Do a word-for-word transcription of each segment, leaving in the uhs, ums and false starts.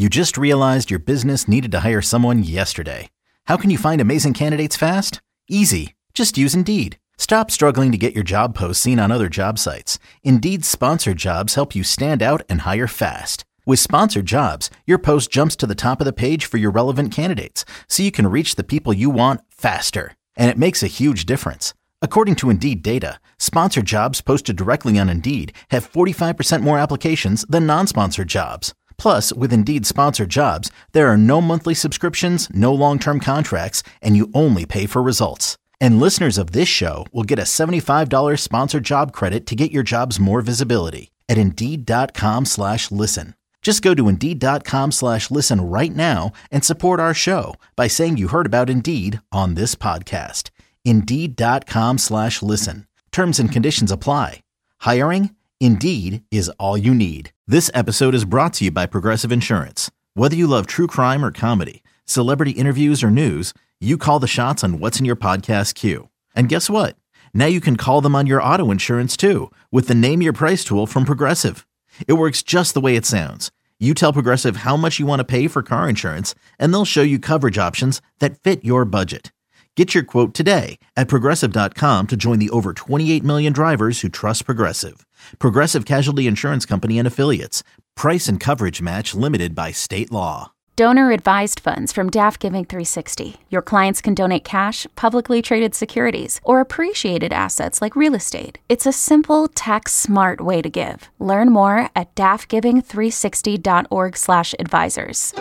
You just realized your business needed to hire someone yesterday. How can you find amazing candidates fast? Easy. Just use Indeed. Stop struggling to get your job posts seen on other job sites. Indeed's sponsored jobs help you stand out and hire fast. With sponsored jobs, your post jumps to the top of the page for your relevant candidates, so you can reach the people you want faster. And it makes a huge difference. According to Indeed data, sponsored jobs posted directly on Indeed have forty-five percent more applications than non-sponsored jobs. Plus, with Indeed sponsored jobs, there are no monthly subscriptions, no long-term contracts, and you only pay for results. And listeners of this show will get a seventy-five dollars sponsored job credit to get your jobs more visibility at Indeed.com slash listen. Just go to Indeed.com slash listen right now and support our show by saying you heard about Indeed on this podcast. Indeed.com slash listen. Terms and conditions apply. Hiring? Indeed is all you need. This episode is brought to you by Progressive Insurance. Whether you love true crime or comedy, celebrity interviews or news, you call the shots on what's in your podcast queue. And guess what? Now you can call them on your auto insurance too with the Name Your Price tool from Progressive. It works just the way it sounds. You tell Progressive how much you want to pay for car insurance, and they'll show you coverage options that fit your budget. Get your quote today at Progressive dot com to join the over twenty-eight million drivers who trust Progressive. Progressive Casualty Insurance Company and Affiliates. Price and coverage match limited by state law. Donor-advised funds from Daft Giving three sixty. Your clients can donate cash, publicly traded securities, or appreciated assets like real estate. It's a simple, tax-smart way to give. Learn more at daft giving three sixty dot org slash advisors.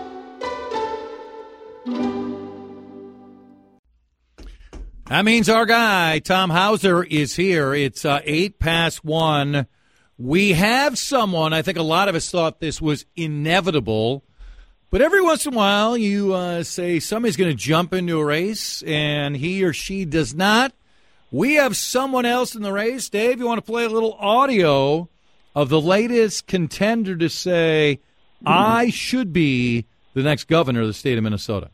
That means our guy, Tom Hauser, is here. It's uh, eight past one. We have someone, I think a lot of us thought this was inevitable, but every once in a while you uh, say somebody's going to jump into a race, and he or she does not. We have someone else in the race. Dave, you want to play a little audio of the latest contender to say, I should be the next governor of the state of Minnesota?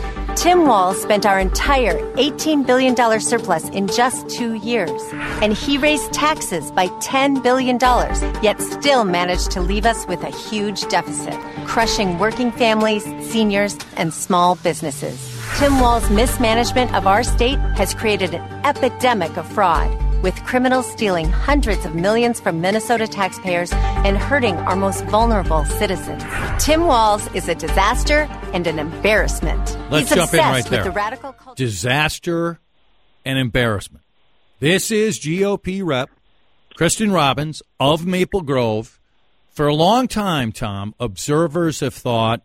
Tim Walz spent our entire eighteen billion dollars surplus in just two years, and he raised taxes by ten billion dollars, yet still managed to leave us with a huge deficit, crushing working families, seniors, and small businesses. Tim Walz's mismanagement of our state has created an epidemic of fraud, with criminals stealing hundreds of millions from Minnesota taxpayers and hurting our most vulnerable citizens. Tim Walz is a disaster and an embarrassment. Let's He's jump in right with there. The radical culture. Disaster and embarrassment. This is G O P Rep Kristen Robbins of Maple Grove. For a long time, Tom, observers have thought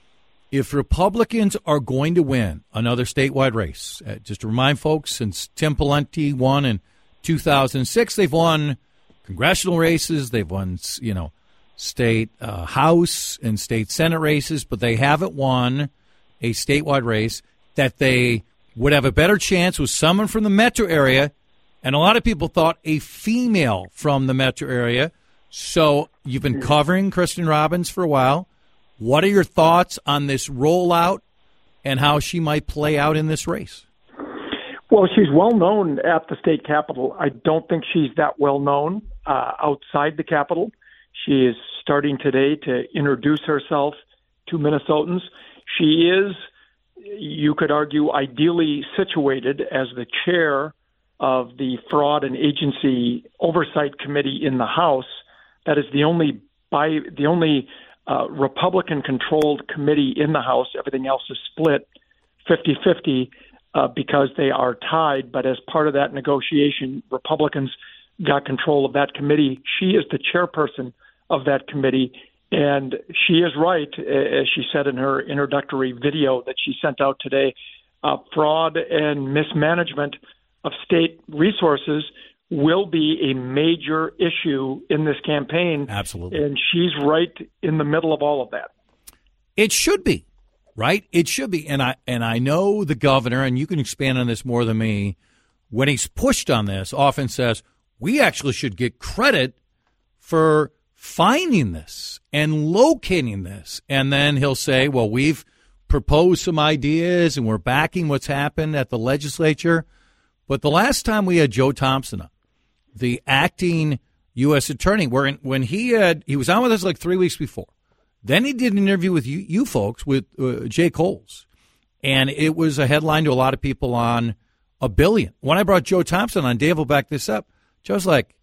if Republicans are going to win another statewide race, uh, just to remind folks, since Tim Pawlenty won in two thousand six, they've won congressional races, they've won, you know, state uh, House and state Senate races, but they haven't won a statewide race that they would have a better chance with someone from the metro area, and a lot of people thought a female from the metro area. So you've been covering Kristen Robbins for a while. What are your thoughts on this rollout and how she might play out in this race? Well, she's well known at the state capitol. I don't think she's that well known uh, outside the capitol. She is starting today to introduce herself to Minnesotans. She is, you could argue, ideally situated as the chair of the Fraud and Agency Oversight Committee in the House. That is the only by the only uh, Republican-controlled committee in the House. Everything else is split fifty-fifty. Uh, because they are tied, but as part of that negotiation, Republicans got control of that committee. She is the chairperson of that committee, and she is right, as she said in her introductory video that she sent out today. Uh, fraud and mismanagement of state resources will be a major issue in this campaign. Absolutely. And she's right in the middle of all of that. It should be. Right? It should be. And I and I know the governor, and you can expand on this more than me, when he's pushed on this, often says, we actually should get credit for finding this and locating this. And then he'll say, well, we've proposed some ideas and we're backing what's happened at the legislature. But the last time we had Joe Thompson on, the acting U S attorney, where when he had he was on with us like three weeks before. Then he did an interview with you, you folks, with uh, Jay Coles. And it was a headline to a lot of people on a billion. When I brought Joe Thompson on, Dave will back this up. Joe's like,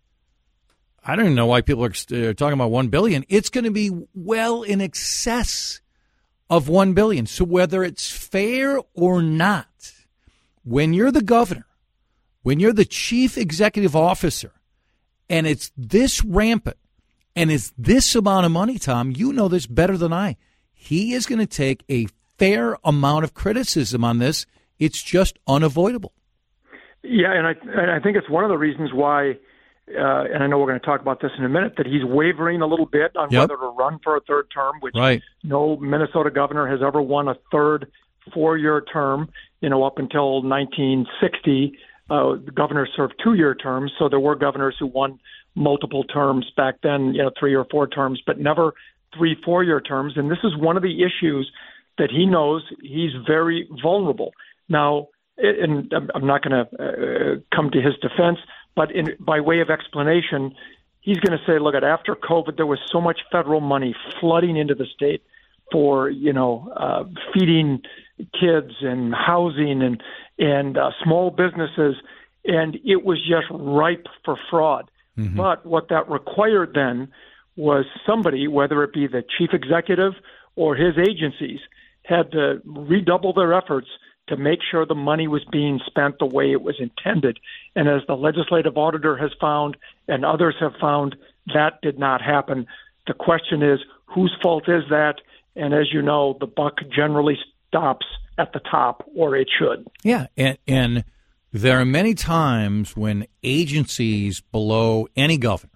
I don't even know why people are uh, talking about one billion. It's going to be well in excess of one billion. So whether it's fair or not, when you're the governor, when you're the chief executive officer, and it's this rampant, and it's this amount of money, Tom, you know this better than I. He is going to take a fair amount of criticism on this. It's just unavoidable. Yeah, and I, and I think it's one of the reasons why, uh, and I know we're going to talk about this in a minute, that he's wavering a little bit on yep. whether to run for a third term, which right. no Minnesota governor has ever won a third four-year term. You know, up until nineteen sixty, uh, the governors served two-year terms, so there were governors who won multiple terms back then, you know, three or four terms, but never three four-year terms. And this is one of the issues that he knows he's very vulnerable. Now, and I'm not going to uh, come to his defense, but in, by way of explanation, he's going to say, look, at after COVID, there was so much federal money flooding into the state for, you know, uh, feeding kids and housing and, and uh, small businesses, and it was just ripe for fraud. Mm-hmm. But what that required then was somebody, whether it be the chief executive or his agencies, had to redouble their efforts to make sure the money was being spent the way it was intended. And as the legislative auditor has found and others have found, that did not happen. The question is, whose fault is that? And as you know, the buck generally stops at the top, or it should. Yeah, and, and there are many times when agencies below any governor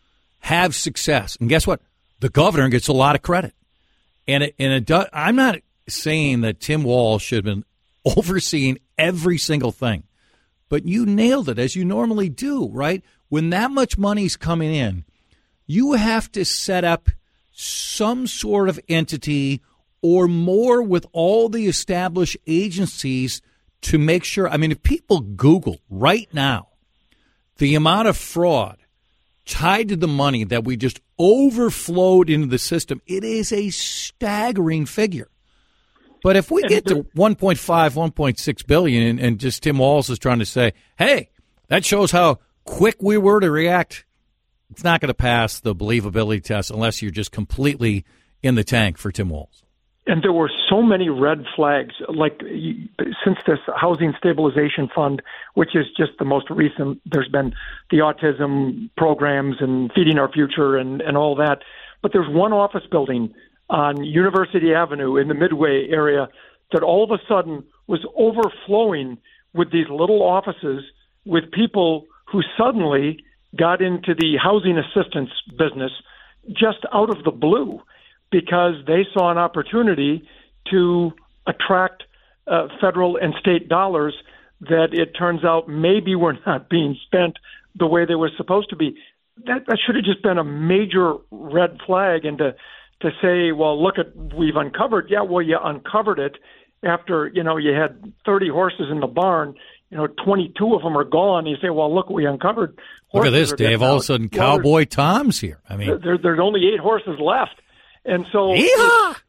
have success. And guess what? The governor gets a lot of credit. And it, and it does, I'm not saying that Tim Walz should have been overseeing every single thing, but you nailed it, as you normally do, right? When that much money's coming in, you have to set up some sort of entity or more with all the established agencies to make sure. I mean, if people Google right now the amount of fraud tied to the money that we just overflowed into the system, it is a staggering figure. But if we get to one point five, one point six billion, and, and just Tim Walz is trying to say, hey, that shows how quick we were to react, it's not going to pass the believability test unless you're just completely in the tank for Tim Walz. And there were so many red flags, like since this Housing Stabilization Fund, which is just the most recent, there's been the autism programs and Feeding Our Future and, and all that. But there's one office building on University Avenue in the Midway area that all of a sudden was overflowing with these little offices with people who suddenly got into the housing assistance business just out of the blue, because they saw an opportunity to attract uh, federal and state dollars that it turns out maybe were not being spent the way they were supposed to be. That, that should have just been a major red flag. And to, to say, well, look at, we've uncovered, yeah, well, you uncovered it after, you know, you had thirty horses in the barn, you know, twenty-two of them are gone. You say, well, look what we uncovered. Look at this, Dave. All of a sudden, well, Cowboy Tom's here. I mean, there, there's only eight horses left. And so it's,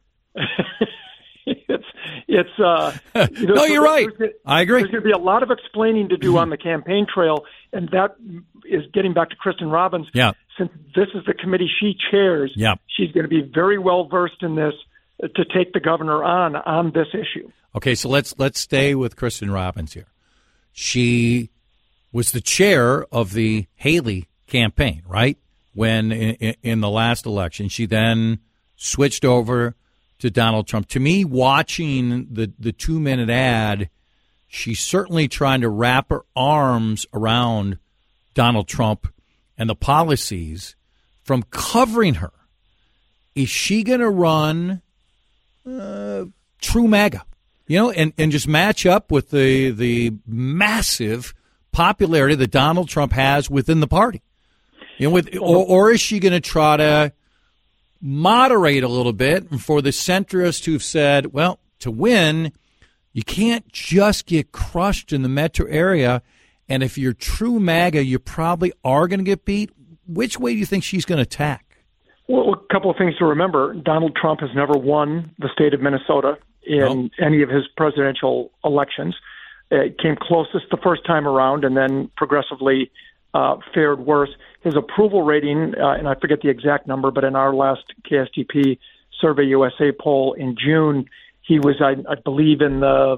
it's, it's, uh, you know, no, so you're right. Gonna, I agree. There's going to be a lot of explaining to do on the campaign trail. And that is getting back to Kristen Robbins. Yeah. Since this is the committee she chairs, yeah. she's going to be very well versed in this to take the governor on, on this issue. Okay. So let's, let's stay with Kristen Robbins here. She was the chair of the Haley campaign, right? When in, in the last election, she then switched over to Donald Trump. To me, watching the, the two-minute ad, she's certainly trying to wrap her arms around Donald Trump and the policies from covering her. Is she going to run uh, true MAGA? You know, and, and just match up with the the massive popularity that Donald Trump has within the party? You know, with or, or is she going to try to moderate a little bit for the centrists who've said, well, to win, you can't just get crushed in the metro area, and if you're true MAGA, you probably are going to get beat. Which way do you think she's going to attack? Well, a couple of things to remember. Donald Trump has never won the state of Minnesota in No. any of his presidential elections. It came closest the first time around and then progressively uh, fared worse. His approval rating, uh, and I forget the exact number, but in our last K S T P Survey U S A poll in June, he was, I, I believe, in the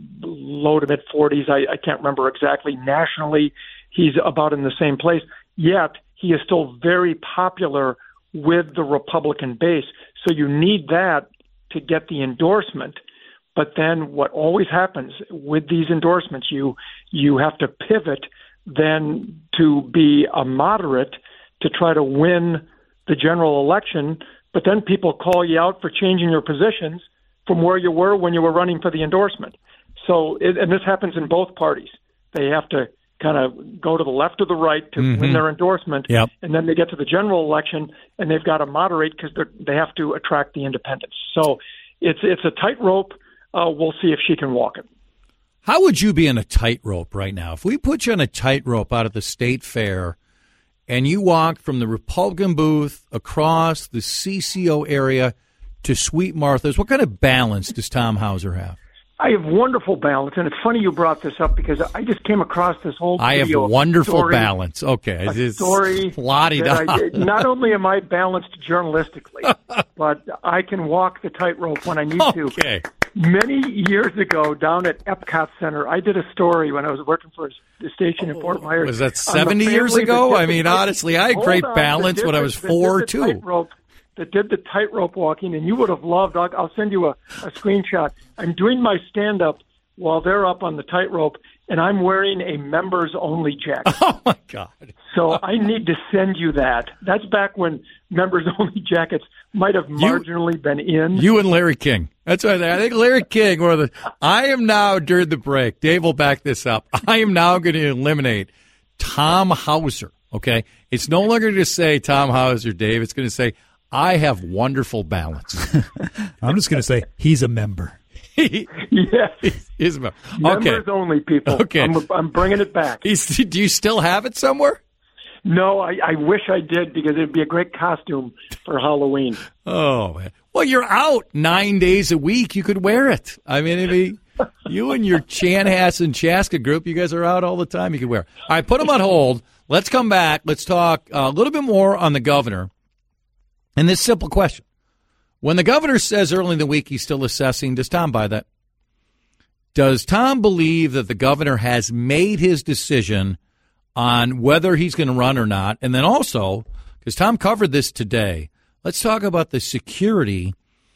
low to mid forties. I, I can't remember exactly. Nationally, he's about in the same place. Yet, he is still very popular with the Republican base. So you need that to get the endorsement. But then what always happens with these endorsements, you you have to pivot then to be a moderate to try to win the general election. But then people call you out for changing your positions from where you were when you were running for the endorsement. So, it, and this happens in both parties. They have to kind of go to the left or the right to Mm-hmm. win their endorsement, Yep. and then they get to the general election, and they've got to moderate because they have to attract the independents. So it's it's a tightrope. Uh, we'll see if she can walk it. How would you be in a tightrope right now? If we put you on a tightrope out at the state fair and you walked from the Republican booth across the C C O area to Sweet Martha's, what kind of balance does Tom Hauser have? I have wonderful balance, and it's funny you brought this up because I just came across this whole I have video wonderful story, balance. Okay. a It's story la-di-da. that I, not only am I balanced journalistically, but I can walk the tightrope when I need to. Okay. Many years ago, down at Epcot Center, I did a story when I was working for the station in Fort Myers. Was that on the seventy years family that ago? did I the mean, tight- honestly, I had Hold great on, balance that when did I the- was that four, did the too. tightrope- That did the tightrope walking, and you would have loved. I'll, I'll send you a, a screenshot. I'm doing my stand-up while they're up on the tightrope, and I'm wearing a members-only jacket. Oh, my God. So I need to send you that. That's back when members-only jackets might have marginally been in. You and Larry King. That's right. I think Larry King were the. I am now, during the break, Dave will back this up. I am now going to eliminate Tom Hauser. Okay? It's no longer to say Tom Hauser, Dave. It's going to say, I have wonderful balance. I'm just going to say he's a member. Yes. He's a member. Okay. Members only, people. Okay. I'm, I'm bringing it back. He's, do you still have it somewhere? No, I, I wish I did because it'd be a great costume for Halloween. Oh, man. Well, you're out nine days a week. You could wear it. I mean, it'd be, you and your Chanhassen Chaska group, you guys are out all the time. You could wear it. All right, put them on hold. Let's come back. Let's talk a little bit more on the governor. And this simple question. When the governor says early in the week he's still assessing, does Tom buy that? Does Tom believe that the governor has made his decision on whether he's going to run or not? And then also, because Tom covered this today, let's talk about the security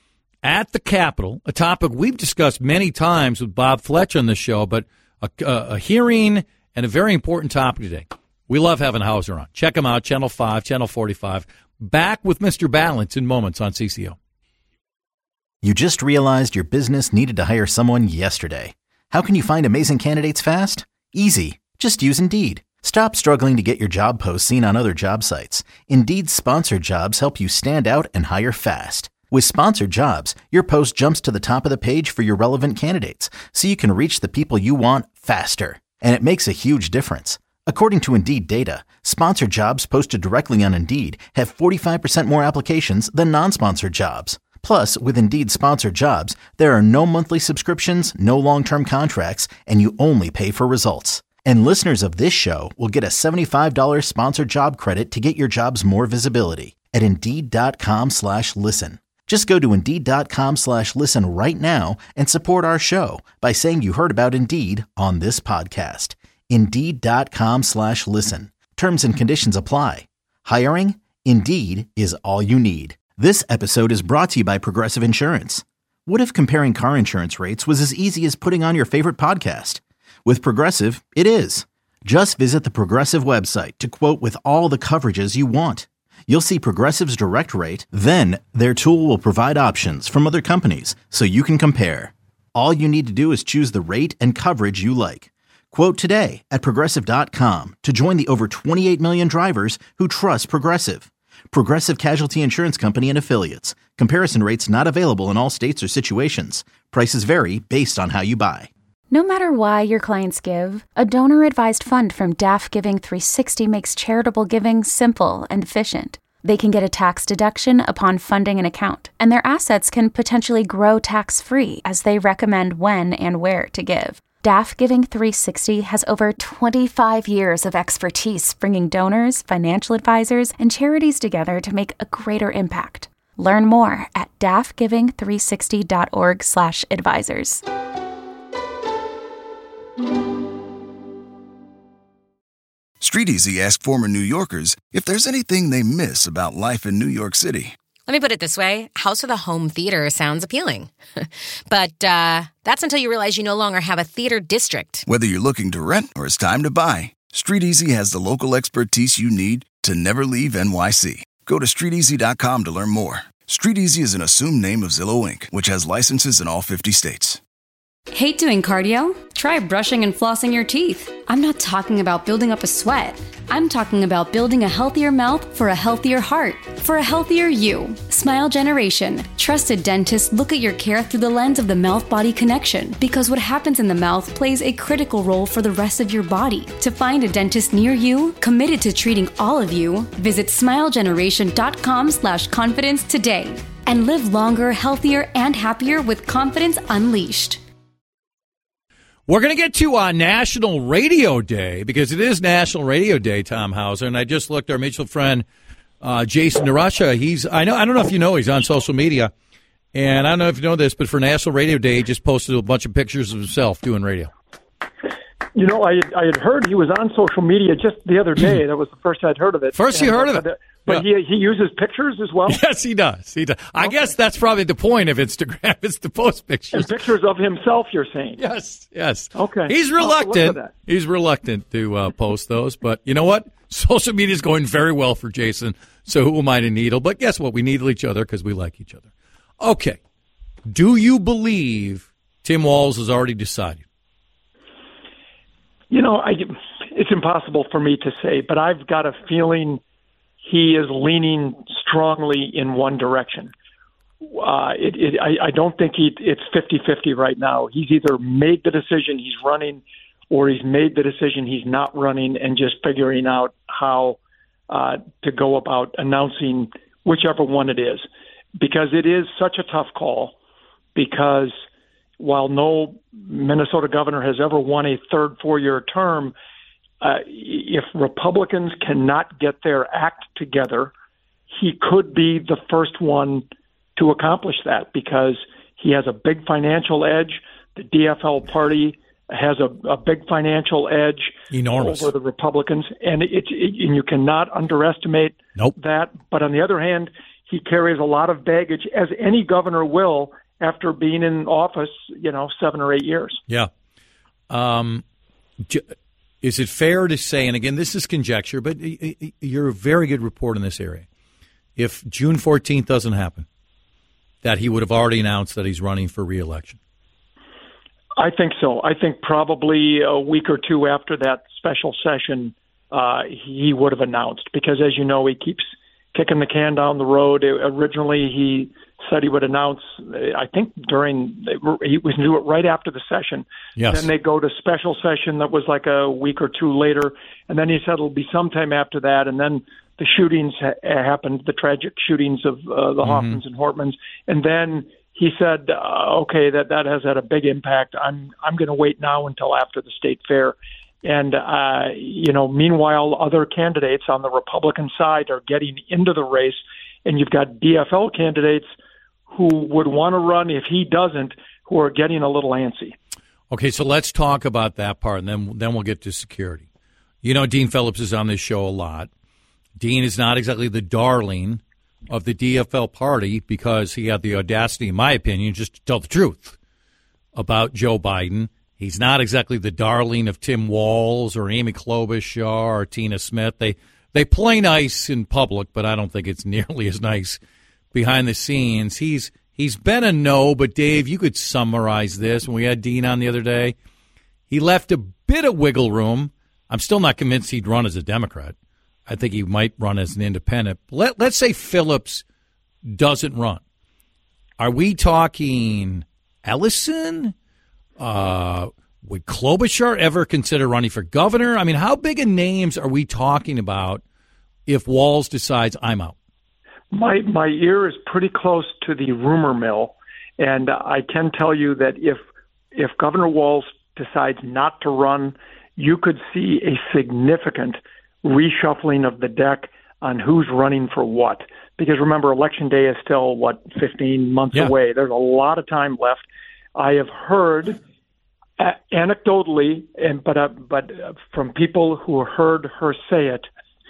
at the Capitol, a topic we've discussed many times with Bob Fletch on the show, but a, a, a hearing and a very important topic today. We love having Hauser on. Check him out, Channel five, Channel forty-five. Back with Mister Balance in moments on C C O. You just realized your business needed to hire someone yesterday. How can you find amazing candidates fast? Easy. Just use Indeed. Stop struggling to get your job posts seen on other job sites. Indeed's sponsored jobs help you stand out and hire fast. With sponsored jobs, your post jumps to the top of the page for your relevant candidates, so you can reach the people you want faster. And it makes a huge difference. According to Indeed data, sponsored jobs posted directly on Indeed have forty-five percent more applications than non-sponsored jobs. Plus, with Indeed sponsored jobs, there are no monthly subscriptions, no long-term contracts, and you only pay for results. And listeners of this show will get a seventy-five dollars sponsored job credit to get your jobs more visibility at Indeed.com slash listen. Just go to Indeed.com slash listen right now and support our show by saying you heard about Indeed on this podcast. Indeed.com slash listen. Terms and conditions apply. Hiring? Indeed is all you need. This episode is brought to you by Progressive Insurance. What if comparing car insurance rates was as easy as putting on your favorite podcast? With Progressive, it is. Just visit the Progressive website to quote with all the coverages you want. You'll see Progressive's direct rate, then their tool will provide options from other companies so you can compare. All you need to do is choose the rate and coverage you like. Quote today at Progressive dot com to join the over twenty-eight million drivers who trust Progressive. Progressive Casualty Insurance Company and Affiliates. Comparison rates not available in all states or situations. Prices vary based on how you buy. No matter why your clients give, a donor-advised fund from D A F Giving three sixty makes charitable giving simple and efficient. They can get a tax deduction upon funding an account, and their assets can potentially grow tax-free as they recommend when and where to give. D A F Giving three sixty has over twenty-five years of expertise bringing donors, financial advisors, and charities together to make a greater impact. Learn more at daffgiving three sixty dot org slash advisors. StreetEasy asked former New Yorkers if there's anything they miss about life in New York City. Let me put it this way. House with a home theater sounds appealing. But uh, that's until you realize you no longer have a theater district. Whether you're looking to rent or it's time to buy, StreetEasy has the local expertise you need to never leave N Y C. Go to street easy dot com to learn more. StreetEasy is an assumed name of Zillow Incorporated, which has licenses in all fifty states. Hate doing cardio? Try brushing and flossing your teeth. I'm not talking about building up a sweat. I'm talking about building a healthier mouth for a healthier heart, for a healthier you. Smile Generation. Trusted dentists look at your care through the lens of the mouth-body connection, because what happens in the mouth plays a critical role for the rest of your body. To find a dentist near you, committed to treating all of you, visit smilegeneration.com slash confidence today. And live longer, healthier, and happier with confidence unleashed. We're going to get to uh, National Radio Day, because it is National Radio Day, Tom Hauser, and I just looked, our mutual friend uh, Jason DeRusha, he's, I know, I don't know if you know, he's on social media, and I don't know if you know this, but for National Radio Day, he just posted a bunch of pictures of himself doing radio. You know, I I had heard he was on social media just the other day. That was the first I'd heard of it. First and, you heard of it. Uh, but yeah. he he uses pictures as well? Yes, he does. He does. I okay. guess that's probably the point of Instagram, is to post pictures. And pictures of himself, you're saying? Yes, yes. Okay. He's reluctant. He's reluctant to uh, post those. But you know what? Social media is going very well for Jason, so who am I to needle? But guess what? We needle each other because we like each other. Okay. Do you believe Tim Walz has already decided? You know, I, it's impossible for me to say, but I've got a feeling he is leaning strongly in one direction. Uh, it, it, I, I don't think he, it's fifty-fifty right now. He's either made the decision he's running, or he's made the decision he's not running, and just figuring out how uh, to go about announcing whichever one it is. Because it is such a tough call, because while no Minnesota governor has ever won a third four-year term, uh, if Republicans cannot get their act together, he could be the first one to accomplish that, because he has a big financial edge. The D F L party has a, a big financial edge Enormous. over the Republicans, and it, it, and you cannot underestimate nope. that. But on the other hand, he carries a lot of baggage, as any governor will, after being in office, you know, seven or eight years. Yeah. Um, is it fair to say, and again, this is conjecture, but you're a very good reporter in this area, if June fourteenth doesn't happen, that he would have already announced that he's running for re-election? I think so. I think probably a week or two after that special session, uh, he would have announced, because, as you know, he keeps kicking the can down the road. It, originally, he said he would announce, I think during, he was do it right after the session. Yes. Then they go to special session that was like a week or two later, and then he said it'll be sometime after that, and then the shootings ha- happened, the tragic shootings of uh, the mm-hmm. Hoffmans and Hortmans, and then he said, uh, okay, that, that has had a big impact. I'm I'm going to wait now until after the state fair. And, uh, you know, meanwhile, other candidates on the Republican side are getting into the race, and you've got D F L candidates who would want to run if he doesn't, who are getting a little antsy. Okay, so let's talk about that part, and then then we'll get to security. You know, Dean Phillips is on this show a lot. Dean is not exactly the darling of the D F L party, because he had the audacity, in my opinion, just to tell the truth about Joe Biden. He's not exactly the darling of Tim Walz or Amy Klobuchar or Tina Smith. They they play nice in public, but I don't think it's nearly as nice behind the scenes. He's he's been a no, but Dave, you could summarize this. When we had Dean on the other day, he left a bit of wiggle room. I'm still not convinced he'd run as a Democrat. I think he might run as an independent. Let, let's say Phillips doesn't run. Are we talking Ellison? Uh, would Klobuchar ever consider running for governor? I mean, how big of names are we talking about if Walz decides I'm out? My my ear is pretty close to the rumor mill, and I can tell you that if if Governor Walz decides not to run, you could see a significant reshuffling of the deck on who's running for what. Because remember, Election Day is still, what, fifteen months yeah. away. There's a lot of time left. I have heard uh, anecdotally, and but uh, but uh, from people who heard her say it,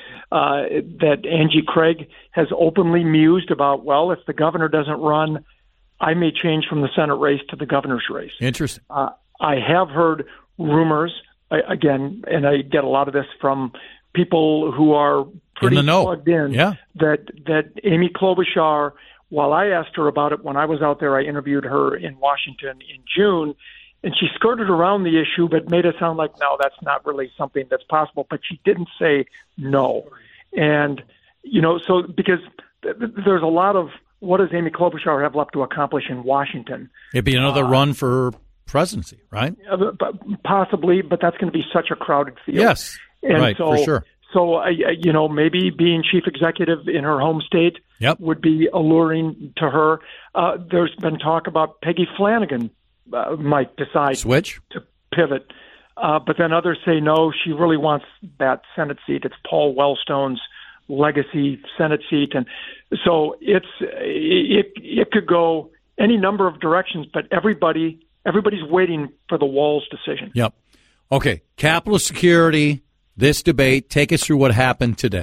uh, that Angie Craig has openly mused about, well, if the governor doesn't run, I may change from the Senate race to the governor's race. Interesting. Uh, I have heard rumors, again, and I get a lot of this from people who are pretty in the know. plugged in, yeah. that, that Amy Klobuchar, while I asked her about it when I was out there, I interviewed her in Washington in June, and she skirted around the issue but made it sound like, no, that's not really something that's possible. But she didn't say no. And, you know, so because th- th- there's a lot of, what does Amy Klobuchar have left to accomplish in Washington? It'd be another uh, run for presidency, right? Uh, possibly, but that's going to be such a crowded field. Yes, and right, so, for sure. So, uh, you know, maybe being chief executive in her home state yep. would be alluring to her. Uh, there's been talk about Peggy Flanagan uh, might decide Switch? to pivot. Uh, but then others say, no, she really wants that Senate seat. It's Paul Wellstone's legacy Senate seat. And so it's it it could go any number of directions, but everybody everybody's waiting for the Walz decision. Yep. Okay, Capitol security, this debate, take us through what happened today.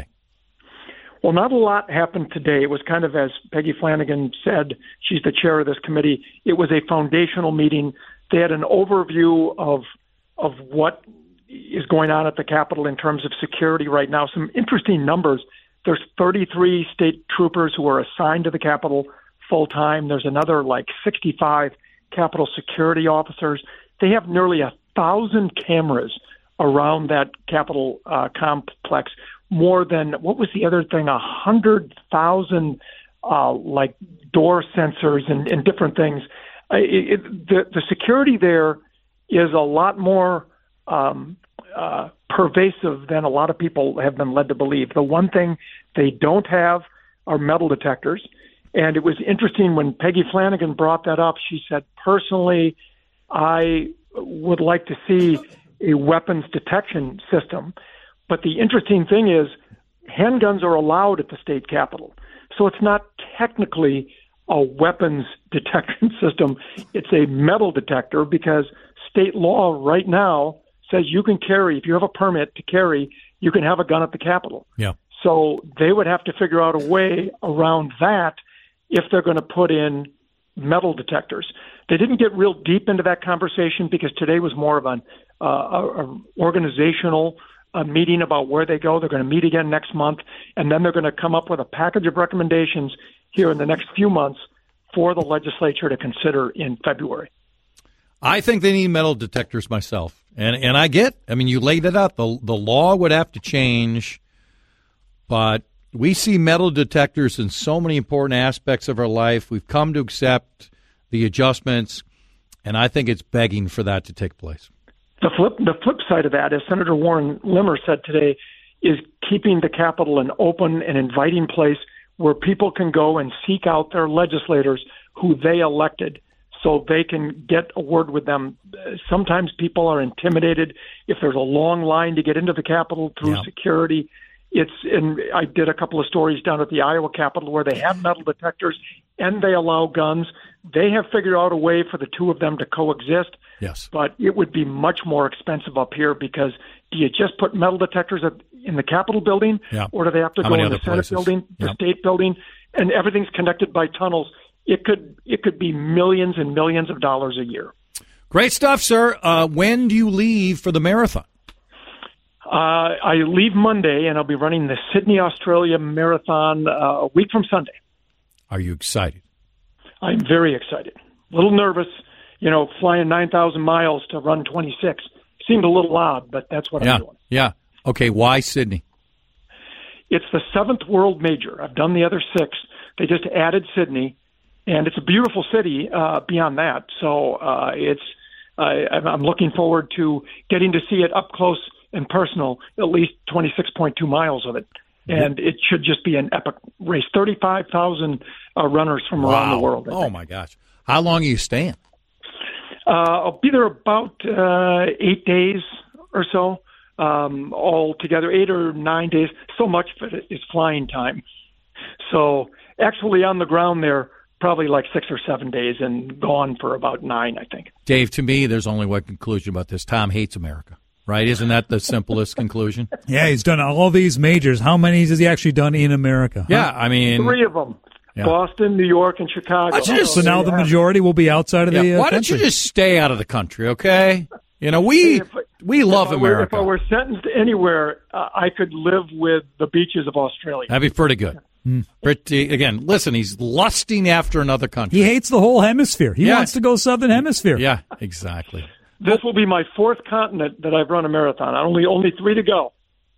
Well, not a lot happened today. It was kind of, as Peggy Flanagan said, she's the chair of this committee, it was a foundational meeting. They had an overview of of what is going on at the Capitol in terms of security right now. Some interesting numbers. There's thirty-three state troopers who are assigned to the Capitol full-time. There's another like sixty-five Capitol security officers. They have nearly a thousand cameras around that Capitol uh, complex, more than, what was the other thing, a hundred thousand uh, like door sensors and, and different things. Uh, it, it, the, the security there is a lot more um, uh, pervasive than a lot of people have been led to believe. The one thing they don't have are metal detectors. And it was interesting when Peggy Flanagan brought that up. She said, personally, I would like to see a weapons detection system. But the interesting thing is handguns are allowed at the state capitol. So it's not technically a weapons detection system. It's a metal detector because state law right now says you can carry, if you have a permit to carry, you can have a gun at the Capitol. Yeah. So they would have to figure out a way around that if they're going to put in metal detectors. They didn't get real deep into that conversation because today was more of an uh, a, a organizational uh, meeting about where they go. They're going to meet again next month, and then they're going to come up with a package of recommendations here in the next few months for the legislature to consider in February. I think they need metal detectors myself. And and I get, I mean, you laid it out. The, the law would have to change, but we see metal detectors in so many important aspects of our life. We've come to accept the adjustments, and I think it's begging for that to take place. The flip, the flip side of that, as Senator Warren Limmer said today, is keeping the Capitol an open and inviting place where people can go and seek out their legislators who they elected so they can get a word with them. Sometimes people are intimidated if there's a long line to get into the Capitol through yeah. security. It's and I did a couple of stories down at the Iowa Capitol where they have metal detectors and they allow guns. They have figured out a way for the two of them to coexist. Yes. But it would be much more expensive up here because do you just put metal detectors at, in the Capitol building yeah. or do they have to How go many in the other Senate places? building, the Yep. state building, and everything's connected by tunnels? It could it could be millions and millions of dollars a year. Great stuff, sir. Uh, when do you leave for the marathon? Uh, I leave Monday, and I'll be running the Sydney, Australia Marathon uh, a week from Sunday. Are you excited? I'm very excited. A little nervous, you know, flying nine thousand miles to run twenty-six. Seemed a little odd, but that's what yeah. I'm doing. Yeah. Okay, why Sydney? It's the seventh world major. I've done the other six. They just added Sydney, and it's a beautiful city uh, beyond that. So uh, it's uh, I'm looking forward to getting to see it up close and personal, at least twenty-six point two miles of it. And it should just be an epic race. thirty-five thousand uh, runners from wow. around the world. Oh, my gosh. How long are you staying? Uh, I'll be there about uh, eight days or so, um, all together, eight or nine days. So much of it is flying time. So actually on the ground there, probably like six or seven days and gone for about nine, I think. Dave, to me, there's only one conclusion about this. Tom hates America, right? Isn't that the simplest conclusion? Yeah, he's done all these majors. How many has he actually done in America? Huh? Yeah, I mean. Three of them. Yeah. Boston, New York, and Chicago. Just, so now the majority will be outside of yeah, the uh, Why country. don't you just stay out of the country, okay? You know, we if, we love if I were, America. If I were sentenced anywhere, uh, I could live with the beaches of Australia. That'd be pretty good. Mm. Pretty, again, listen, he's lusting after another country. He hates the whole hemisphere. He yeah. wants to go southern hemisphere. Yeah, exactly. This will be my fourth continent that I've run a marathon. Only only three to go.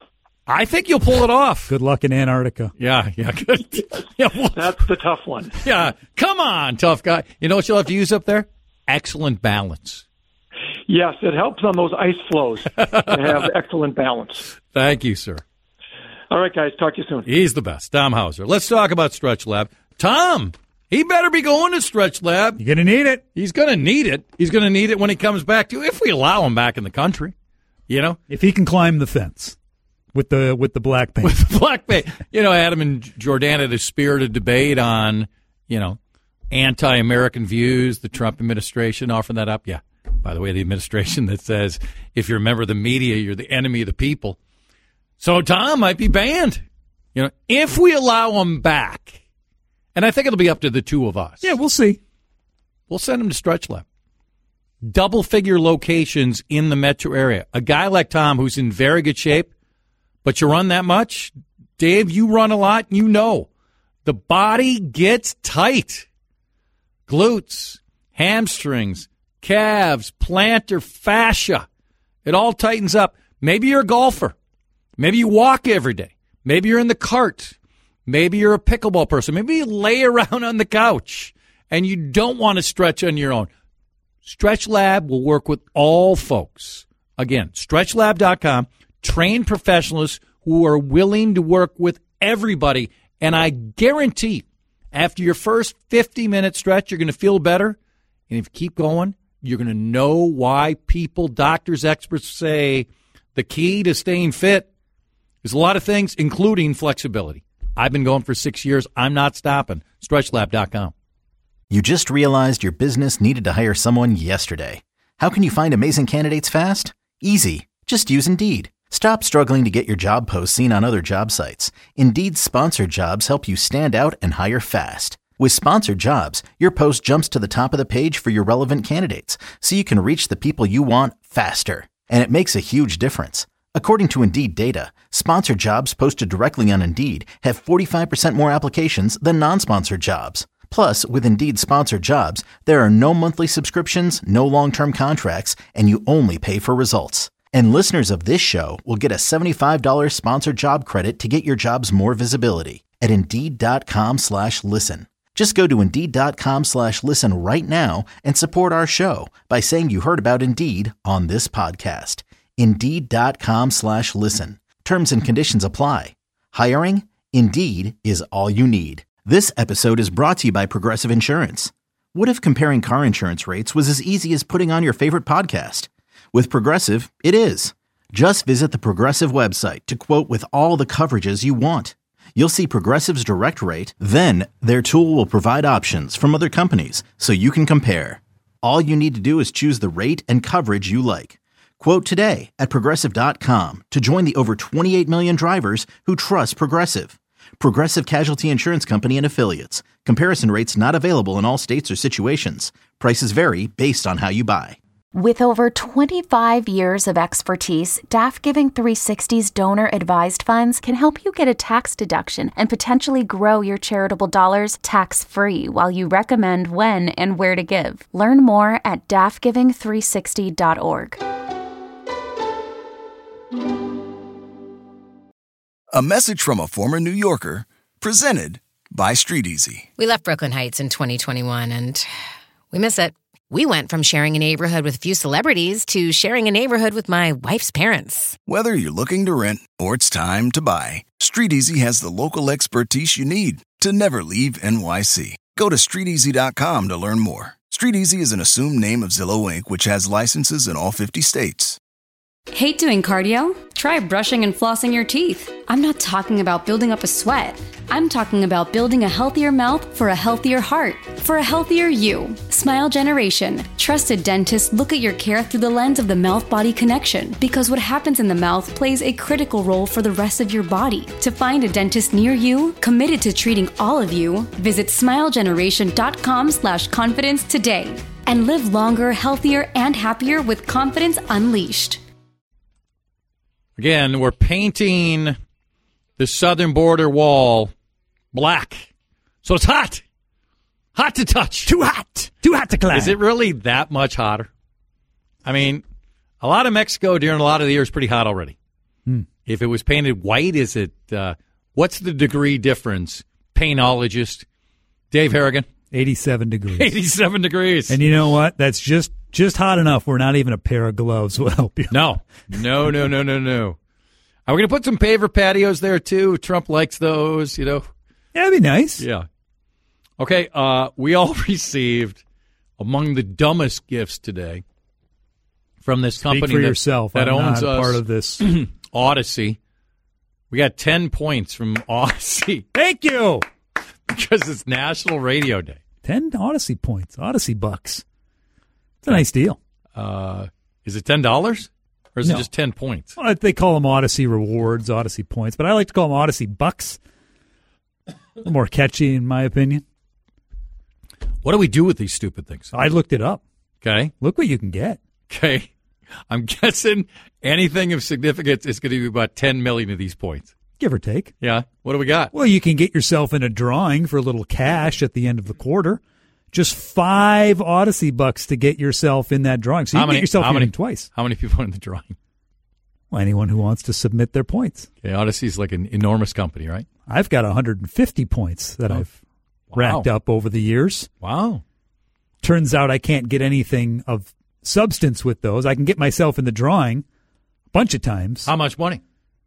I think you'll pull it off. Good luck in Antarctica. Yeah, yeah, good. yeah, well, that's the tough one. Yeah, come on, tough guy. You know what you'll have to use up there? Excellent balance. Yes, it helps on those ice flows to have excellent balance. Thank you, sir. All right, guys. Talk to you soon. He's the best. Tom Hauser. Let's talk about Stretch Lab. Tom, he better be going to Stretch Lab. You're going to need it. He's going to need it. He's going to need it when he comes back to, if we allow him back in the country. You know? If he can climb the fence. With the with the black paint. With the black paint. You know, Adam and Jordan had a spirited debate on, you know, anti-American views, the Trump administration offering that up. Yeah. By the way, the administration that says if you're a member of the media, you're the enemy of the people. So Tom might be banned. You know, if we allow him back. And I think it'll be up to the two of us. Yeah, we'll see. We'll send him to Stretch Lab. Double-figure locations in the metro area. A guy like Tom who's in very good shape. But you run that much, Dave, you run a lot, you know. The body gets tight. Glutes, hamstrings, calves, plantar fascia. It all tightens up. Maybe you're a golfer. Maybe you walk every day. Maybe you're in the cart. Maybe you're a pickleball person. Maybe you lay around on the couch and you don't want to stretch on your own. Stretch Lab will work with all folks. Again, stretch lab dot com. Trained professionals who are willing to work with everybody. And I guarantee after your first fifty-minute stretch, you're going to feel better. And if you keep going, you're going to know why people, doctors, experts say the key to staying fit is a lot of things, including flexibility. I've been going for six years. I'm not stopping. stretch lab dot com. You just realized your business needed to hire someone yesterday. How can you find amazing candidates fast? Easy. Just use Indeed. Stop struggling to get your job posts seen on other job sites. Indeed's sponsored jobs help you stand out and hire fast. With sponsored jobs, your post jumps to the top of the page for your relevant candidates, so you can reach the people you want faster. And it makes a huge difference. According to Indeed data, sponsored jobs posted directly on Indeed have forty-five percent more applications than non-sponsored jobs. Plus, with Indeed sponsored jobs, there are no monthly subscriptions, no long-term contracts, and you only pay for results. And listeners of this show will get a seventy-five dollars sponsored job credit to get your jobs more visibility at Indeed.com slash listen. Just go to Indeed.com slash listen right now and support our show by saying you heard about Indeed on this podcast. Indeed.com slash listen. Terms and conditions apply. Hiring? Indeed is all you need. This episode is brought to you by Progressive Insurance. What if comparing car insurance rates was as easy as putting on your favorite podcast? With Progressive, it is. Just visit the Progressive website to quote with all the coverages you want. You'll see Progressive's direct rate, then their tool will provide options from other companies so you can compare. All you need to do is choose the rate and coverage you like. Quote today at Progressive dot com to join the over twenty-eight million drivers who trust Progressive. Progressive Casualty Insurance Company and Affiliates. Comparison rates not available in all states or situations. Prices vary based on how you buy. With over twenty-five years of expertise, D A F Giving three sixty's donor-advised funds can help you get a tax deduction and potentially grow your charitable dollars tax-free while you recommend when and where to give. Learn more at D A F giving three sixty dot org. A message from a former New Yorker, presented by Street Easy. We left Brooklyn Heights in twenty twenty-one, and we miss it. We went from sharing a neighborhood with a few celebrities to sharing a neighborhood with my wife's parents. Whether you're looking to rent or it's time to buy, StreetEasy has the local expertise you need to never leave N Y C. Go to street easy dot com to learn more. StreetEasy is an assumed name of Zillow Incorporated, which has licenses in all fifty states. Hate doing cardio? Try brushing and flossing your teeth. I'm not talking about building up a sweat. I'm talking about building a healthier mouth for a healthier heart, for a healthier you. Smile Generation. Trusted dentists look at your care through the lens of the mouth-body connection, because what happens in the mouth plays a critical role for the rest of your body. To find a dentist near you, committed to treating all of you, visit smile generation dot com slash confidence today. And live longer, healthier, and happier with confidence unleashed. Again, we're painting the southern border wall black. So it's hot. Hot to touch. Too hot. Too hot to climb. Is it really that much hotter? I mean, a lot of Mexico during a lot of the year is pretty hot already. Hmm. If it was painted white, is it, uh, what's the degree difference? Painologist Dave Harrigan. eighty-seven degrees. eighty-seven degrees. And you know what? That's just just hot enough where not even a pair of gloves will help you. No. No, no, no, no, no. Are we going to put some paver patios there, too? Trump likes those, you know. Yeah, that'd be nice. Yeah. Okay, uh, we all received among the dumbest gifts today from this Speak company for that, yourself. that I'm owns not us, part of this. Odyssey. We got ten points from Odyssey. Thank you. Because it's National Radio Day. ten Odyssey points. Odyssey bucks. It's a nice deal. Uh, is it ten dollars? Or is No. it just ten points? Well, they call them Odyssey rewards, Odyssey points, but I like to call them Odyssey bucks. A little more catchy, in my opinion. What do we do with these stupid things? I looked it up. Okay. Look what you can get. Okay. I'm guessing anything of significance is going to be about ten million of these points. Give or take. Yeah. What do we got? Well, you can get yourself in a drawing for a little cash at the end of the quarter. Just five Odyssey bucks to get yourself in that drawing. So you How can many- get yourself how in many- twice. How many people are in the drawing? Well, anyone who wants to submit their points. Okay, Odyssey's like an enormous company, right? I've got one hundred fifty points that Oh. I've Wow. racked up over the years. Wow. Turns out I can't get anything of substance with those. I can get myself in the drawing a bunch of times. How much money?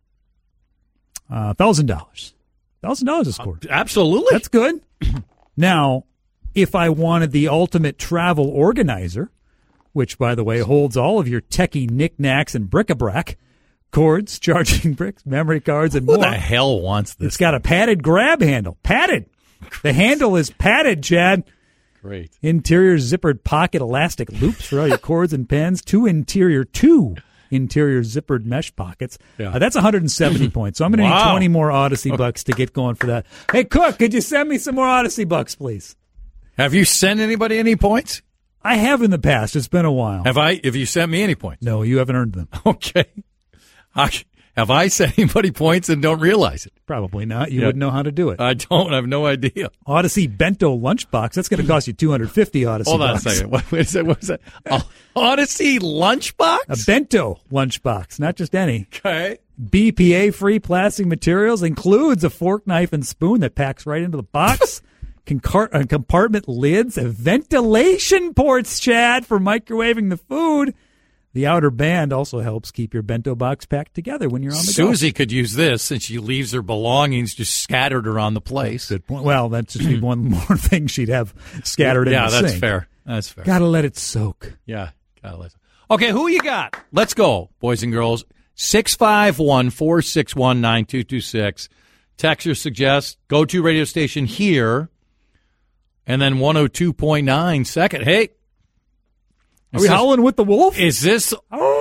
Uh, one thousand dollars. one thousand dollars a score. Absolutely. That's good. Now, if I wanted the ultimate travel organizer, which, by the way, holds all of your techie knickknacks and bric-a-brac, cords, charging bricks, memory cards, and Who more. the hell wants this? It's got a padded grab handle. Padded. The handle is padded, Chad. Great. Interior zippered pocket elastic loops for all your cords and pens. Two interior, two interior zippered mesh pockets. Yeah. Uh, that's one hundred seventy points. So I'm going to Wow. need twenty more Odyssey bucks to get going for that. Hey, Cook, could you send me some more Odyssey bucks, please? Have you sent anybody any points? I have in the past. It's been a while. Have I? Have you sent me any points? No, you haven't earned them. Okay. I, have I sent anybody points and don't realize it? Probably not. You Yeah. wouldn't know how to do it. I don't. I have no idea. Odyssey Bento Lunchbox. That's going to cost you two hundred fifty Odyssey Hold on bucks. a second. What, what is that? What was that? Oh, Odyssey lunchbox? A Bento Lunchbox, not just any. Okay. B P A-free plastic materials, includes a fork, knife, and spoon that packs right into the box. Concar- uh, compartment lids, and ventilation ports, Chad, for microwaving the food. The outer band also helps keep your bento box packed together when you're on the go. Susie could use this since she leaves her belongings just scattered around the place. Good point. Well, that's just be one more thing she'd have scattered in Yeah, the that's sink. fair. That's fair. Gotta let it soak. Yeah. Gotta let Okay, who you got? Let's go, boys and girls. six five one, four six one, nine two two six. Text or suggest. Go to radio station here. And then one oh two point nine second. Hey. Are we howling with the wolf? Is this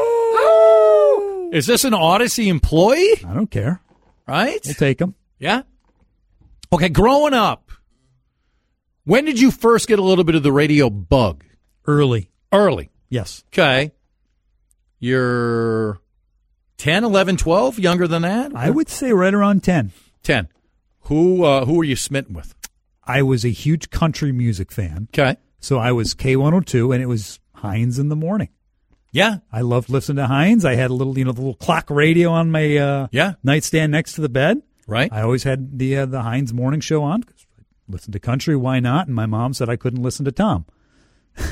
Oh! is this an Odyssey employee? I don't care. Right? We'll take him. Yeah. Okay, growing up, when did you first get a little bit of the radio bug? Early. Early. Yes. Okay. You're ten, eleven, twelve, younger than that? I would say right around ten. ten. Who uh, who were you smitten with? I was a huge country music fan. Okay. So I was K one oh two, and it was Hines in the morning. Yeah. I loved listening to Hines. I had a little, you know, the little clock radio on my uh, Yeah. nightstand next to the bed. Right. I always had the uh, the Hines morning show on. 'Cause I listened to country, why not? And my mom said I couldn't listen to Tom.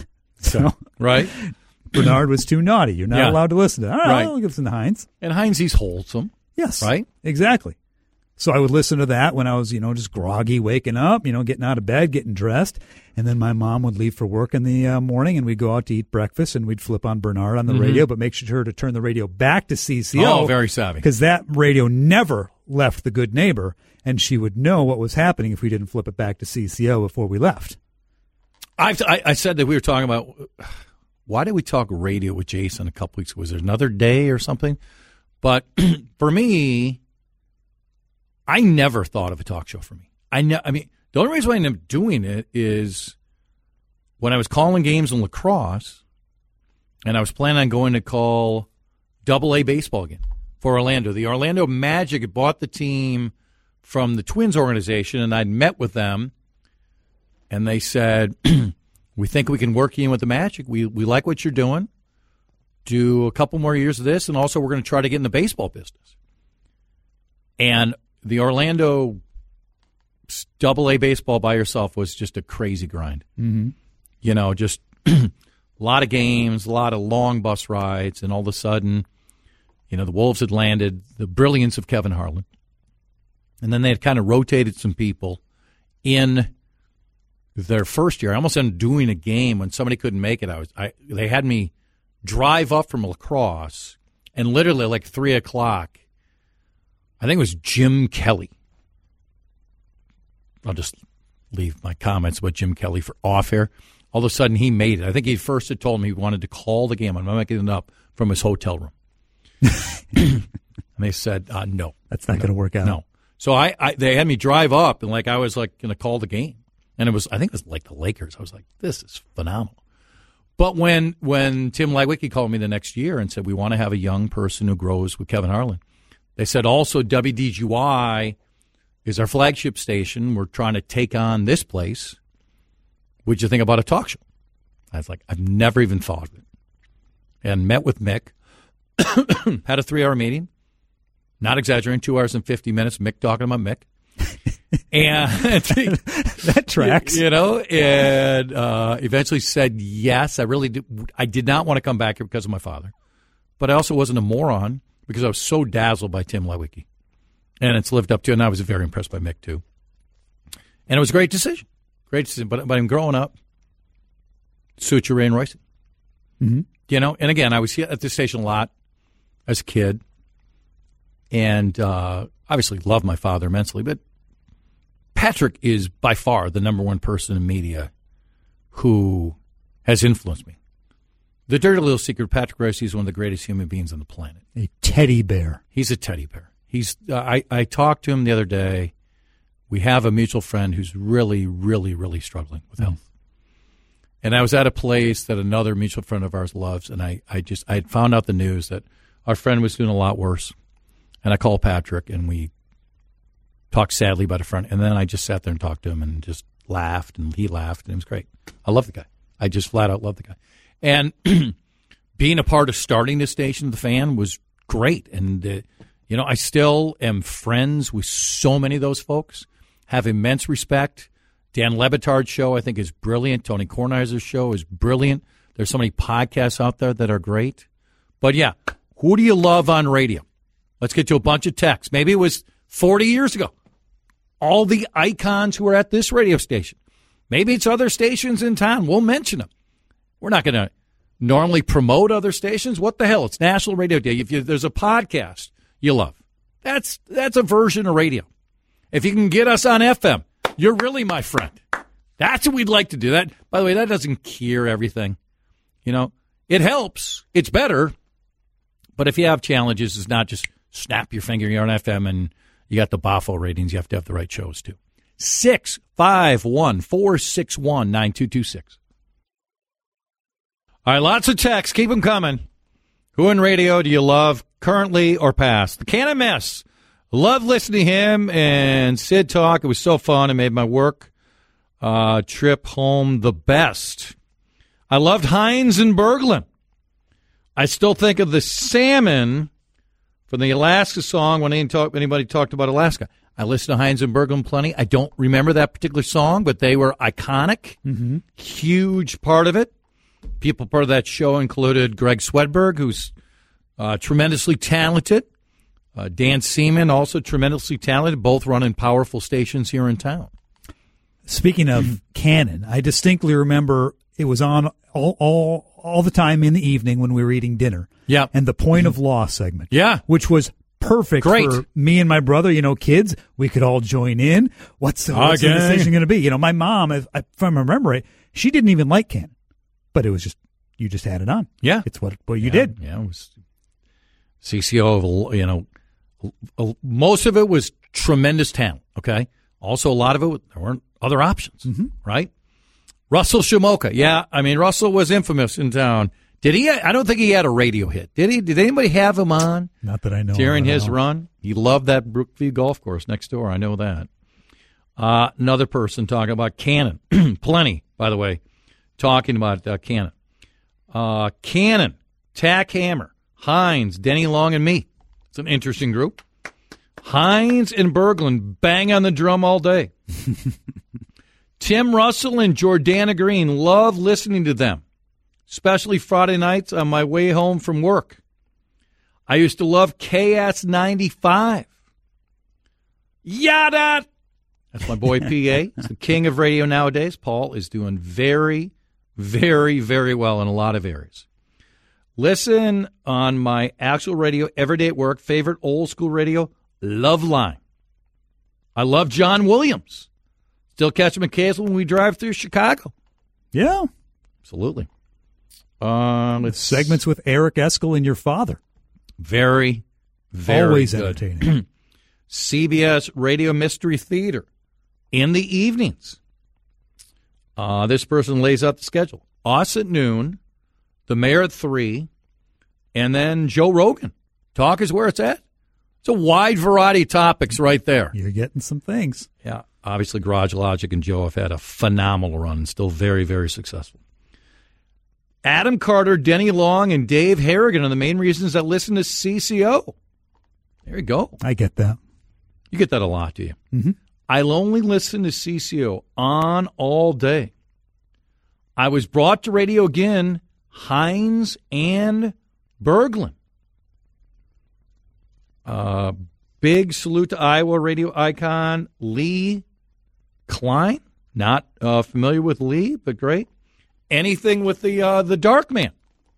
So, right. Bernard was too naughty. You're not Yeah. allowed to listen to. All right, Right. I'll listen to Hines. And Hines, he's wholesome. Yes. Right? Exactly. So I would listen to that when I was, you know, just groggy, waking up, you know, getting out of bed, getting dressed. And then my mom would leave for work in the uh, morning, and we'd go out to eat breakfast, and we'd flip on Bernard on the Mhm. radio, but make sure to turn the radio back to C C O. Oh, very savvy. Because that radio never left the Good Neighbor, and she would know what was happening if we didn't flip it back to C C O before we left. I've, I, I said that we were talking about, why did we talk radio with Jason a couple weeks ago? Was there another day or something? But for me, I never thought of a talk show for me. I, ne- I mean, the only reason why I ended up doing it is when I was calling games in lacrosse, and I was planning on going to call double A baseball again for Orlando. The Orlando Magic had bought the team from the Twins organization, and I'd met with them, and they said, we think we can work you in with the Magic. We we like what you're doing. Do a couple more years of this, and also we're going to try to get in the baseball business. And the Orlando double A baseball by yourself was just a crazy grind. Mm-hmm. You know, just a lot of games, a lot of long bus rides, and all of a sudden, you know, the Wolves had landed, the brilliance of Kevin Harlan. And then they had kind of rotated some people in their first year. I almost ended up doing a game when somebody couldn't make it. I was, I they had me drive up from lacrosse, and literally like three o'clock, I think it was Jim Kelly. I'll just leave my comments about Jim Kelly for off here. All of a sudden, he made it. I think he first had told me he wanted to call the game. I'm not making it up, from his hotel room. And they said, uh, no. That's not no, going to work out. No. So I, I, they had me drive up, and like I was like going to call the game. And it was, I think it was like the Lakers. I was like, this is phenomenal. But when when Tim Legwicki called me the next year and said, we want to have a young person who grows with Kevin Harlan, they said also W D G Y is our flagship station. We're trying to take on this place. What'd you think about a talk show? I was like, I've never even thought of it. And met with Mick. Had a three-hour meeting. Not exaggerating, two hours and fifty minutes. Mick talking about Mick. And that tracks. You know, and uh, eventually said yes. I really did. I did not want to come back here because of my father. But I also wasn't a moron because I was so dazzled by Tim Legwicki. And it's lived up to it, and I was very impressed by Mick, too. And it was a great decision. Great decision. But, but I'm growing up, Suture Ray and Royce. Mm-hmm. You know, and again, I was here at this station a lot as a kid. And uh, obviously loved my father immensely. But Patrick is by far the number one person in media who has influenced me. The dirty little secret, Patrick Royce is one of the greatest human beings on the planet. A teddy bear. He's a teddy bear. He's. Uh, I, I talked to him the other day. We have a mutual friend who's really, really, really struggling with health. Mm. And I was at a place that another mutual friend of ours loves, and I, I just I had found out the news that our friend was doing a lot worse. And I called Patrick, and we talked sadly about a friend. And then I just sat there and talked to him and just laughed, and he laughed, and it was great. I love the guy. I just flat out love the guy. And being a part of starting this station, The Fan, was great. And, uh, you know, I still am friends with so many of those folks, have immense respect. Dan Le Batard's show, I think, is brilliant. Tony Kornheiser's show is brilliant. There's so many podcasts out there that are great. But, yeah, who do you love on radio? Let's get to a bunch of texts. Maybe it was forty years ago. All the icons who are at this radio station. Maybe it's other stations in town. We'll mention them. We're not going to normally promote other stations. What the hell? It's National Radio Day. If you, there's a podcast you love, that's that's a version of radio. If you can get us on F M, you're really my friend. That's what we'd like to do. That, by the way, that doesn't cure everything. You know, it helps. It's better. But if you have challenges, it's not just snap your finger, you're on F M, and you got the B A F O ratings. You have to have the right shows, too. six five one, four six one, nine two two six. All right, lots of texts. Keep them coming. Who in radio do you love, currently or past? The Can't Miss. Love listening to him and Sid talk. It was so fun. It made my work uh, trip home the best. I loved Hines and Berglund. I still think of the salmon from the Alaska song when anybody talked about Alaska. I listened to Hines and Berglund plenty. I don't remember that particular song, but they were iconic. Mm-hmm. Huge part of it. People part of that show included Greg Swedberg, who's uh, tremendously talented. Uh, Dan Seaman, also tremendously talented, both running powerful stations here in town. Speaking of Canon, I distinctly remember it was on all, all all the time in the evening when we were eating dinner. Yeah. And the Point of Law segment. Yeah. Which was perfect Great. for me and my brother. You know, kids, we could all join in. What's the, what's the decision going to be? You know, my mom, if, if I remember right, she didn't even like Canon. But it was just, you just had it on. Yeah. It's what, what you yeah, did. Yeah. It was C C O of, you know, most of it was tremendous talent, okay? Also, a lot of it, there weren't other options, mm-hmm. right? Russell Shamoka. Yeah, I mean, Russell was infamous in town. Did he? I don't think he had a radio hit. Did he? Did anybody have him on? Not that I know. During his know. run? He loved that Brookview golf course next door. I know that. Uh, another person talking about Cannon. Plenty, by the way, talking about uh, Cannon. Uh, Cannon, Tack Hammer, Hines, Denny Long, and me. It's an interesting group. Hines and Berglund bang on the drum all day. Tim Russell and Jordana Green, love listening to them, especially Friday nights on my way home from work. I used to love K S ninety-five. Yada! That's my boy P A. He's the king of radio nowadays. Paul is doing very, very, very well in a lot of areas. Listen on my actual radio, every day at work, favorite old school radio, Loveline. I love John Williams. Still catch him occasionally when we drive through Chicago. Yeah. Absolutely. Um, it's segments with Eric Eskel and your father. Very, very Always good. entertaining. C B S Radio Mystery Theater in the evenings. Uh, this person lays out the schedule. Us at noon, the Mayor at three, and then Joe Rogan. Talk is where it's at. It's a wide variety of topics right there. You're getting some things. Yeah. Obviously, Garage Logic and Joe have had a phenomenal run and still very, very successful. Adam Carter, Denny Long, and Dave Harrigan are the main reasons I listen to C C O. There you go. I get that. You get that a lot, do you? Mm-hmm. I'll only listen to C C O on all day. I was brought to radio again, Hines and Berglund. Uh, big salute to Iowa radio icon Lee Klein. Not uh, familiar with Lee, but great. Anything with the uh, the Dark Man.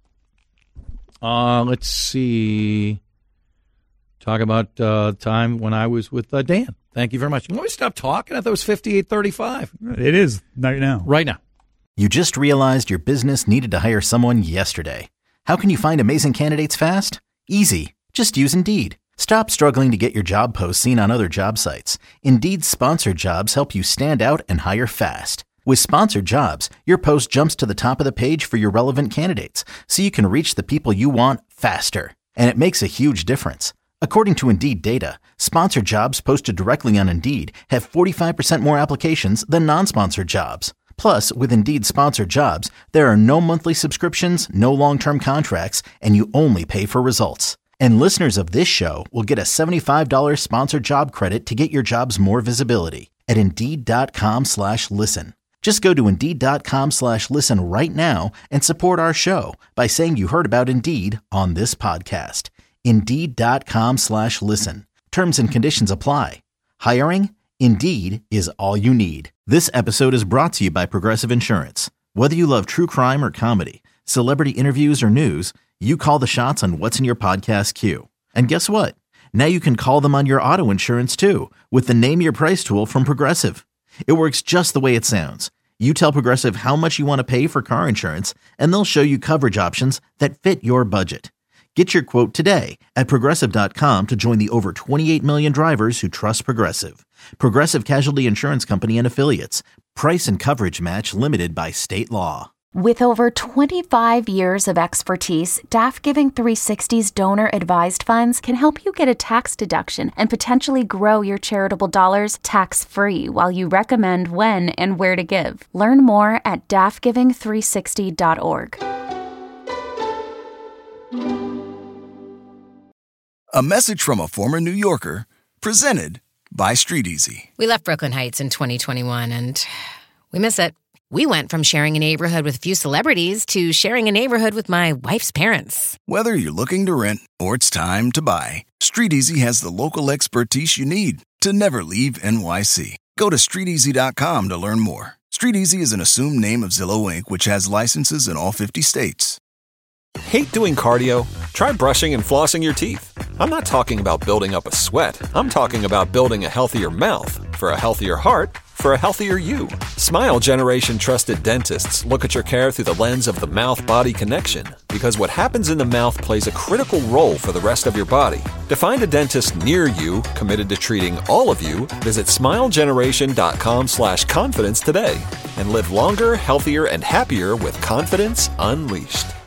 Uh, let's see. Talk about uh, time when I was with uh, Dan. Thank you very much. Can we stop talking? I thought it was fifty-eight thirty-five. It is right now. Right now. You just realized your business needed to hire someone yesterday. How can you find amazing candidates fast? Easy. Just use Indeed. Stop struggling to get your job posts seen on other job sites. Indeed's sponsored jobs help you stand out and hire fast. With sponsored jobs, your post jumps to the top of the page for your relevant candidates, so you can reach the people you want faster. And it makes a huge difference. According to Indeed data, sponsored jobs posted directly on Indeed have forty-five percent more applications than non-sponsored jobs. Plus, with Indeed sponsored jobs, there are no monthly subscriptions, no long-term contracts, and you only pay for results. And listeners of this show will get a seventy-five dollars sponsored job credit to get your jobs more visibility at Indeed.com slash listen. Just go to Indeed.com slash listen right now and support our show by saying you heard about Indeed on this podcast. Indeed.com slash listen. Terms and conditions apply. Hiring? Indeed is all you need. This episode is brought to you by Progressive Insurance. Whether you love true crime or comedy, celebrity interviews or news, you call the shots on what's in your podcast queue. And guess what? Now you can call them on your auto insurance too with the Name Your Price tool from Progressive. It works just the way it sounds. You tell Progressive how much you want to pay for car insurance, and they'll show you coverage options that fit your budget. Get your quote today at Progressive dot com to join the over twenty-eight million drivers who trust Progressive. Progressive Casualty Insurance Company and Affiliates. Price and coverage match limited by state law. With over twenty-five years of expertise, D A F Giving three sixty's donor-advised funds can help you get a tax deduction and potentially grow your charitable dollars tax-free while you recommend when and where to give. Learn more at D A F giving three sixty dot org. A message from a former New Yorker, presented by Street Easy. We left Brooklyn Heights in twenty twenty-one, and we miss it. We went from sharing a neighborhood with a few celebrities to sharing a neighborhood with my wife's parents. Whether you're looking to rent or it's time to buy, StreetEasy has the local expertise you need to never leave N Y C. Go to street easy dot com to learn more. StreetEasy is an assumed name of Zillow Incorporated, which has licenses in all fifty states. Hate doing cardio? Try brushing and flossing your teeth. I'm not talking about building up a sweat. I'm talking about building a healthier mouth for a healthier heart for a healthier you. Smile Generation trusted dentists look at your care through the lens of the mouth-body connection, because what happens in the mouth plays a critical role for the rest of your body. To find a dentist near you committed to treating all of you, visit smile generation dot com slash confidence today and live longer, healthier, and happier with confidence unleashed.